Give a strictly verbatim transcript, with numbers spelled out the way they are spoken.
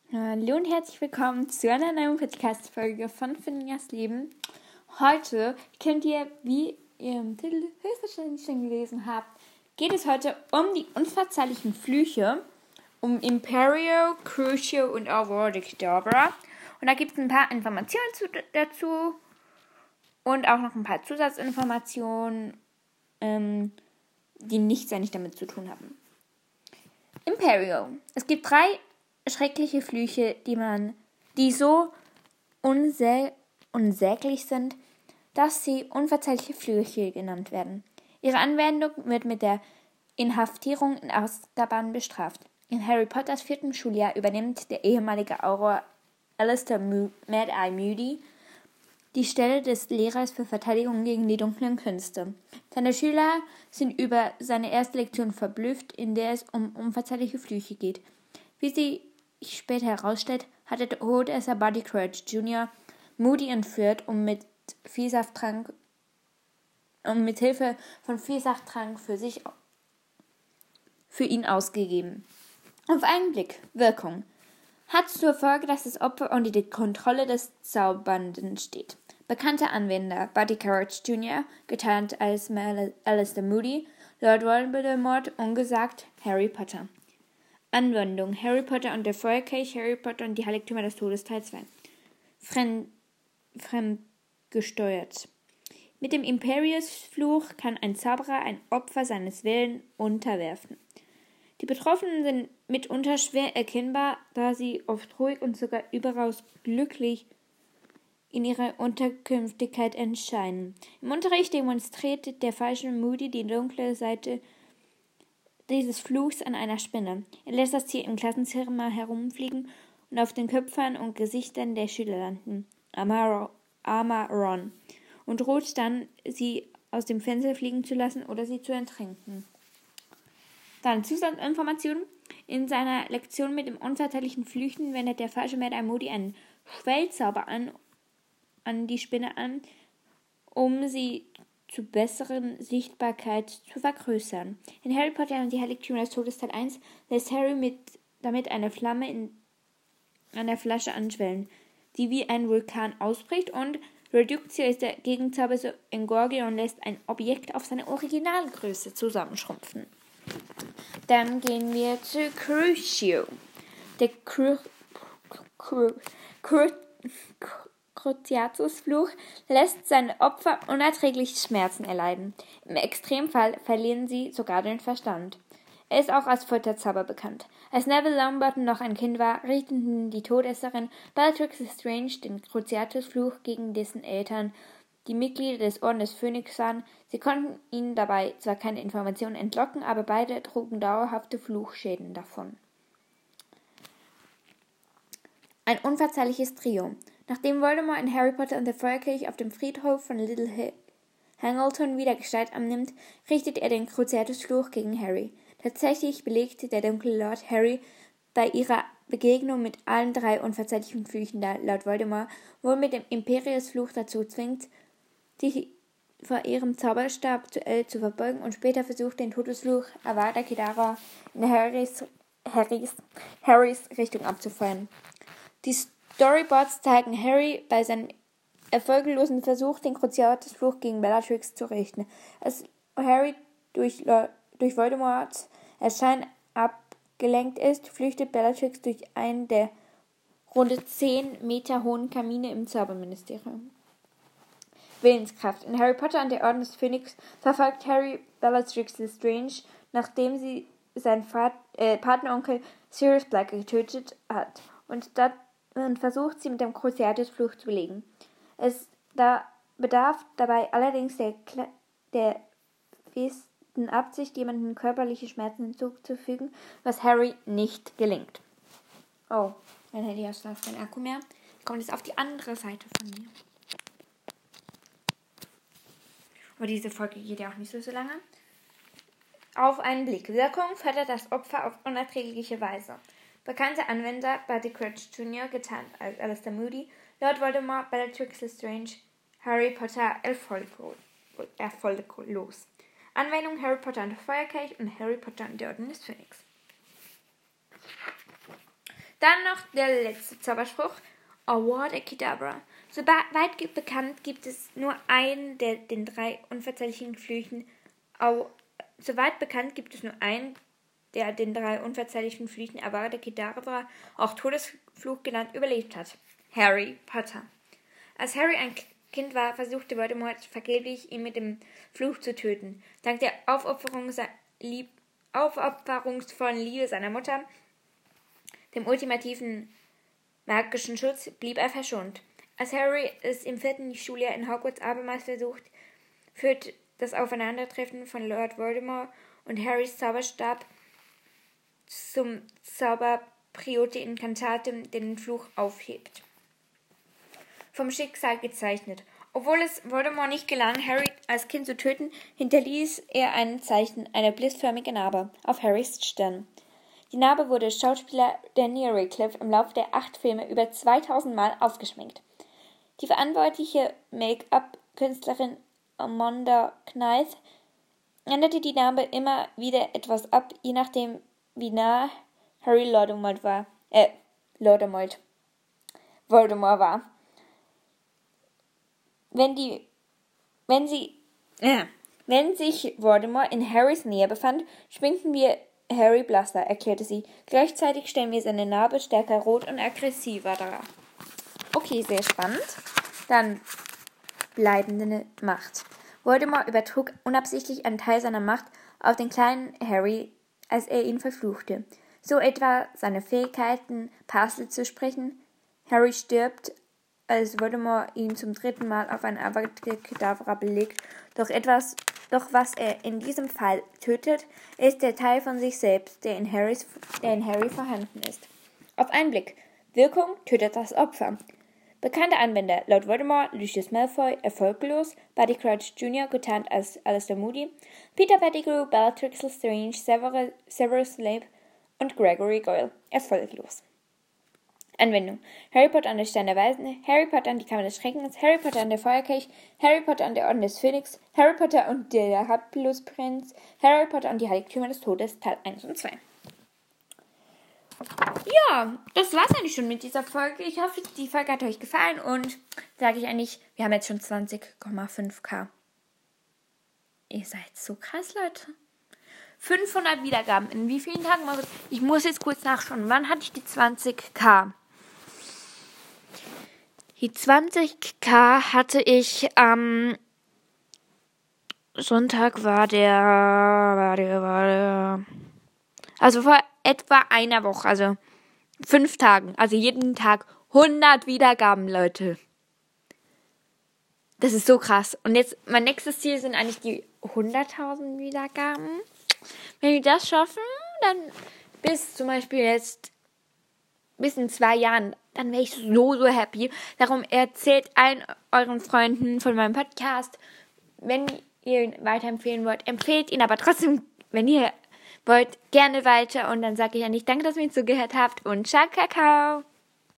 Hallo und herzlich willkommen zu einer neuen Podcast-Folge von Finjas Leben. Heute könnt ihr, wie ihr im Titel höchstwahrscheinlich schon gelesen habt, geht es heute um die unverzeihlichen Flüche, um Imperio, Crucio und Abracadabra. Und da gibt es ein paar Informationen zu, dazu und auch noch ein paar Zusatzinformationen, ähm, die nichts eigentlich damit zu tun haben. Imperio. Es gibt drei schreckliche Flüche, die man, die so unsä- unsäglich sind, dass sie unverzeihliche Flüche genannt werden. Ihre Anwendung wird mit der Inhaftierung in Azkaban bestraft. In Harry Potters vierten Schuljahr übernimmt der ehemalige Auror Alastor Mo- Mad-Eye Moody die Stelle des Lehrers für Verteidigung gegen die dunklen Künste. Seine Schüler sind über seine erste Lektion verblüfft, in der es um unverzeihliche Flüche geht. Wie sie sich später herausstellt, hatte Todesser Barty Crouch Junior Moody entführt, um mit Viehsafttrank, um mit Hilfe von Viehsafttrank für sich, für ihn ausgegeben. Auf einen Blick, Wirkung. Hat zur Folge, dass das Opfer unter die Kontrolle des Zaubernden steht. Bekannte Anwender: Barty Crouch Junior, getarnt als Alastor Moody, Lord Voldemort, ungesagt Harry Potter. Anwendung: Harry Potter und der Feuerkelch, Harry Potter und die Heiligtümer des Todes Teil zwei. Fremd, fremdgesteuert. Mit dem Imperius-Fluch kann ein Zauberer ein Opfer seines Willens unterwerfen. Die Betroffenen sind mitunter schwer erkennbar, da sie oft ruhig und sogar überaus glücklich in ihrer Unterkünftigkeit erscheinen. Im Unterricht demonstriert der falsche Moody die dunkle Seite dieses Fluchs an einer Spinne. Er lässt das Tier im Klassenzimmer herumfliegen und auf den Köpfen und Gesichtern der Schüler landen, armer Ron, und droht dann, sie aus dem Fenster fliegen zu lassen oder sie zu ertränken. Dann Zusatzinformationen. In seiner Lektion mit dem unverzeihlichen Flüchen wendet der falsche Mad-Eye Moody einen Schwellzauber an, an die Spinne an, um sie zu besseren Sichtbarkeit zu vergrößern. In Harry Potter und die Heiligtümer des Todes Teil eins lässt Harry mit, damit eine Flamme in einer Flasche anschwellen, die wie ein Vulkan ausbricht, und Reductio ist der Gegenzauber so in Gorgion lässt ein Objekt auf seine Originalgröße zusammenschrumpfen. Dann gehen wir zu Crucio. Der Cru- Cru- Cru- Cruciatus-Fluch lässt seine Opfer unerträgliche Schmerzen erleiden. Im Extremfall verlieren sie sogar den Verstand. Er ist auch als Folterzauber bekannt. Als Neville Longbottom noch ein Kind war, richteten die Todesserin Bellatrix Lestrange den Cruciatus-Fluch gegen dessen Eltern, die Mitglieder des Orden des Phönix waren. Sie konnten ihnen dabei zwar keine Informationen entlocken, aber beide trugen dauerhafte Fluchschäden davon. Ein unverzeihliches Trio. Nachdem Voldemort in Harry Potter und der Feuerkelch auf dem Friedhof von Little Hangleton wieder Gestalt annimmt, richtet er den Cruciatus-Fluch gegen Harry. Tatsächlich belegte der dunkle Lord Harry bei ihrer Begegnung mit allen drei unverzeihlichen Flüchen, da laut Voldemort wohl mit dem Imperius-Fluch dazu zwingt, sich vor ihrem Zauberstab-Duell zu verbeugen, und später versucht, den Todesfluch Avada Kedavra in Harrys, Harrys, Harrys Richtung abzufeuern. Die Storyboards zeigen Harry bei seinem erfolglosen Versuch, den Cruciatus-Fluch gegen Bellatrix zu richten. Als Harry durch, durch Voldemorts Erscheinen abgelenkt ist, flüchtet Bellatrix durch einen der rund zehn Meter hohen Kamine im Zauberministerium. Willenskraft. In Harry Potter und der Orden des Phönix verfolgt Harry Bellatrix Lestrange, nachdem sie seinen Vat- äh, Partneronkel Sirius Black getötet hat, und, dat- und versucht, sie mit dem Cruciatus-Fluch zu belegen. Es da bedarf dabei allerdings der, Kle- der festen Absicht, jemandem körperliche Schmerzen hinzuzufügen, was Harry nicht gelingt. Oh, mein Handy hat keinen Akku mehr. Kommt jetzt auf die andere Seite von mir. Aber diese Folge geht ja auch nicht so, so lange. Auf einen Blick. Wirkung fördert das Opfer auf unerträgliche Weise. Bekannte Anwender: Barty Crouch Junior, getarnt als Alastor Moody, Lord Voldemort, Bellatrix Lestrange, Harry Potter erfolglos. Anwendung: Harry Potter und der Feuerkelch und Harry Potter und der Orden des Phönix. Dann noch der letzte Zauberspruch. Avada Kedavra. Soweit bekannt gibt es nur einen der den drei unverzeihlichen Flüchen. Au, soweit bekannt gibt es nur einen der den drei unverzeihlichen Flüchen Avada Kedavra, auch Todesfluch genannt, überlebt hat. Harry Potter. Als Harry ein Kind war, versuchte Voldemort vergeblich, ihn mit dem Fluch zu töten. Dank der Aufopferung lieb, aufopferungsvollen Liebe seiner Mutter, dem ultimativen magischen Schutz, blieb er verschont. Als Harry es im vierten Schuljahr in Hogwarts abermals versucht, führt das Aufeinandertreffen von Lord Voldemort und Harrys Zauberstab zum Zauber Priote Incantatem, der den Fluch aufhebt. Vom Schicksal gezeichnet. Obwohl es Voldemort nicht gelang, Harry als Kind zu töten, hinterließ er ein Zeichen, eine blitzförmige Narbe, auf Harrys Stirn. Die Narbe wurde Schauspieler Daniel Radcliffe im Laufe der acht Filme über zweitausend Mal aufgeschminkt. Die verantwortliche Make-up-Künstlerin Amanda Knight änderte die Narbe immer wieder etwas ab, je nachdem, wie nah Harry Voldemort war. Äh, Voldemort. Voldemort war. Wenn die, wenn sie, äh, wenn sich Voldemort in Harrys Nähe befand, schminkten wir Harry blasser, erklärte sie. Gleichzeitig stellen wir seine Narbe stärker rot und aggressiver dar. Okay, sehr spannend. Dann bleibende Macht. Voldemort übertrug unabsichtlich einen Teil seiner Macht auf den kleinen Harry, als er ihn verfluchte. So etwa seine Fähigkeiten, Parcel zu sprechen. Harry stirbt, als Voldemort ihn zum dritten Mal auf ein Avada Kedavra belegt. Doch etwas, doch was er in diesem Fall tötet, ist der Teil von sich selbst, der in, Harrys, der in Harry vorhanden ist. Auf einen Blick. Wirkung tötet das Opfer. Bekannte Anwender: Lord Voldemort, Lucius Malfoy, erfolglos, Barty Crouch Junior, getarnt als Alastor Moody, Peter Pettigrew, Bellatrix Lestrange, Severus, Severus Snape und Gregory Goyle, erfolglos. Anwendung: Harry Potter und der Stein der Weisen, Harry Potter und die Kammer des Schreckens, Harry Potter und der Feuerkelch, Harry Potter und der Orden des Phönix, Harry Potter und der Halbblutprinz, Harry Potter und die Heiligtümer des Todes, Teil eins und zwei. Ja, das war's eigentlich schon mit dieser Folge. Ich hoffe, die Folge hat euch gefallen und sage ich eigentlich, wir haben jetzt schon zwanzig Komma fünf K. Ihr seid so krass, Leute. fünfhundert Wiedergaben. In wie vielen Tagen? Ich muss jetzt kurz nachschauen. Wann hatte ich die zwanzig K? Die zwanzig K hatte ich am Sonntag war der, war der, war der, also vor etwa einer Woche, also fünf Tagen, also jeden Tag hundert Wiedergaben, Leute. Das ist so krass. Und jetzt, mein nächstes Ziel sind eigentlich die hunderttausend Wiedergaben. Wenn wir das schaffen, dann bis zum Beispiel jetzt, bis in zwei Jahren, dann wäre ich so, so happy. Darum erzählt allen euren Freunden von meinem Podcast. Wenn ihr ihn weiterempfehlen wollt, empfehlt ihn aber trotzdem, wenn ihr wollt, gerne weiter. Und dann sage ich ja nicht, danke, dass ihr mir zugehört habt und ciao, Kakao.